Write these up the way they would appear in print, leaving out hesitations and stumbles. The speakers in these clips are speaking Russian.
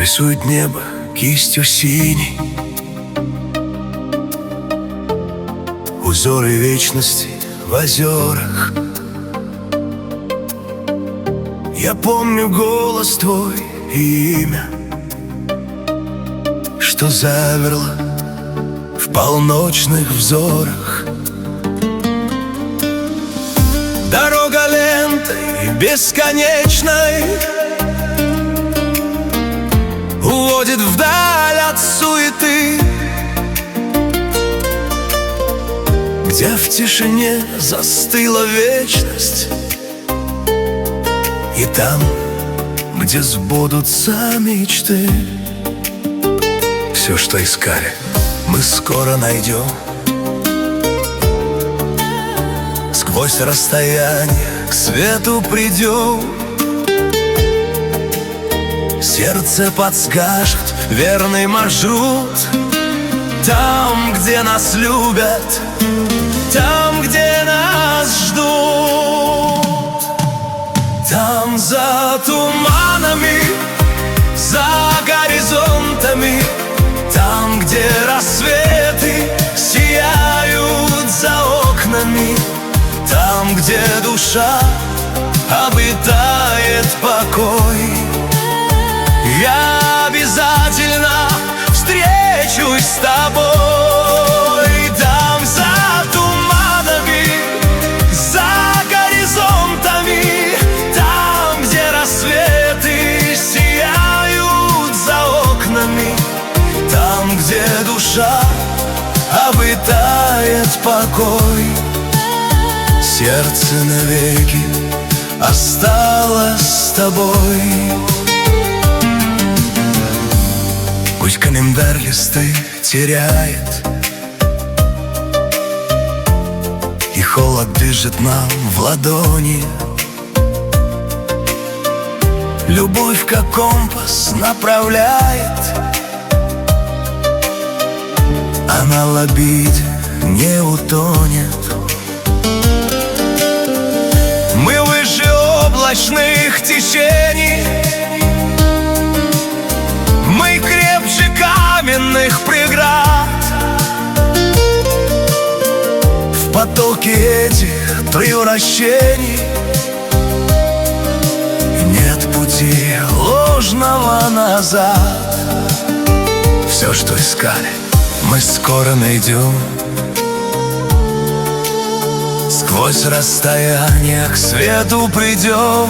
Рисует небо кистью синей, узоры вечности в озерах. Я помню голос твой и имя, что замерло в полночных взорах. Дорога лентой бесконечной уводит вдаль от суеты, где в тишине застыла вечность. И там, где сбудутся мечты, все, что искали, мы скоро найдем. Сквозь расстояние к свету придем. Сердце подскажет верный маршрут. Там, где нас любят, там, где нас ждут. Там за туманами, за горизонтами, там, где рассветы сияют за окнами, там, где душа обретает покой. Я обязательно встречусь с тобой. Там за туманами, за горизонтами, там, где рассветы сияют за окнами, там, где душа обретает покой. Сердце навеки осталось с тобой. Пусть календарь листы теряет, и холод дышит нам в ладони. Любовь, как компас, направляет, а на лабиде не утонет. Мы выше облачных течений, мы крепче каменных преград. В потоке этих превращений нет пути ложного назад. Все, что искали, мы скоро найдем. Сквозь расстояние к свету придем.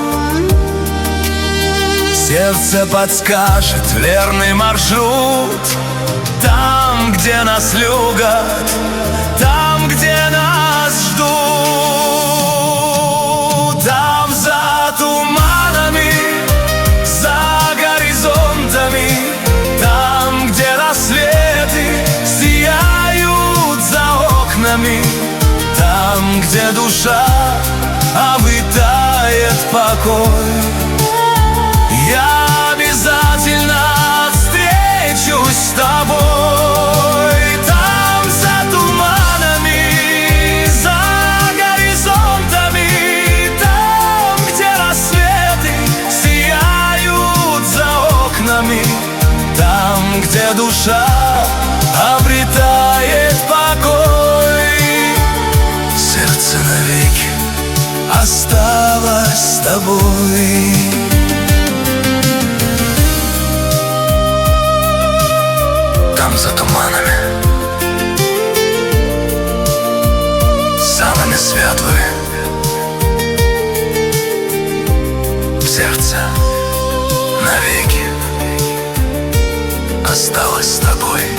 Сердце подскажет верный маршрут. Там, где нас любят, там, где нас ждут. Там за туманами, за горизонтами, там, где рассветы сияют за окнами, там, где душа обретает покой. Я обязательно встречусь с тобой. Там за туманами, за горизонтами, там, где рассветы сияют за окнами, там, где душа обретает покой. Сердце навеки осталось с тобой. Там за туманами, самыми светлые, сердце навеки осталось с тобой.